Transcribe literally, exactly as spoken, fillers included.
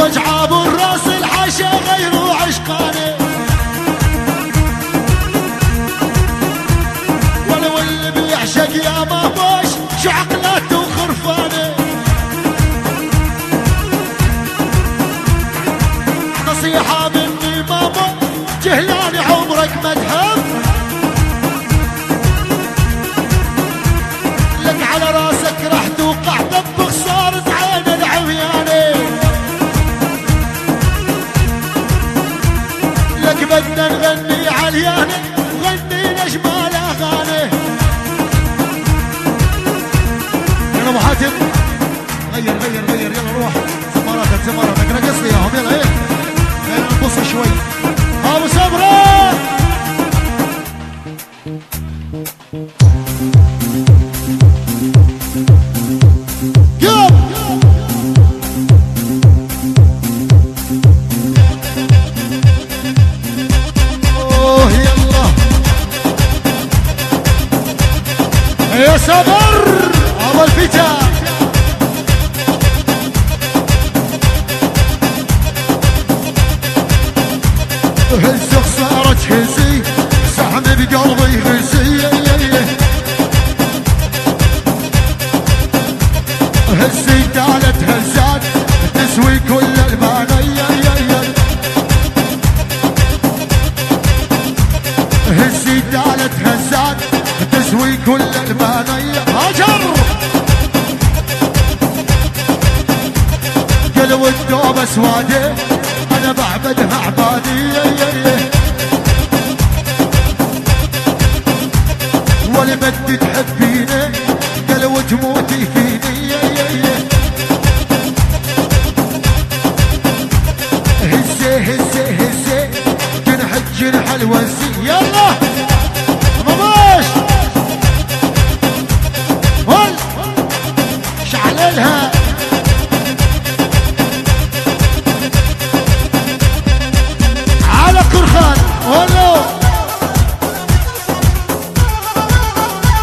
واجعاب الراس الحاشا غيروا عشقاني، ولو اللي بيعشق يا ماموش شو عقلاته وخرفاني. نصيحة مني ماما جهلاني عمرك ما تهم، لك على راسك راح توقع طبخ صارت عين العمياني. لك بدنا نغني عالياني وغني نجمال اغاني. يلا ابو حاتم غير غير غير يلا روح زماراتك زماراتك رقص لي اياهم يلا ايه خلينا نبص شوي. ابو صبره قوم اوه يلا يا صبر ابو الفتى. هزك صارت هزي سحب بقلبي غزي، هزي دالت هزات تسوي كل الباني، هزي دالت هزات تسوي كل الباني. هاجر قلب الدوب اسوادي انا بعبدها عبادي، ولا بدي تحبيني قلو تموتي فيني. هزي هزي هزي جنح الجنح الوزي يلا مباش هل شعللها على كرخان ولو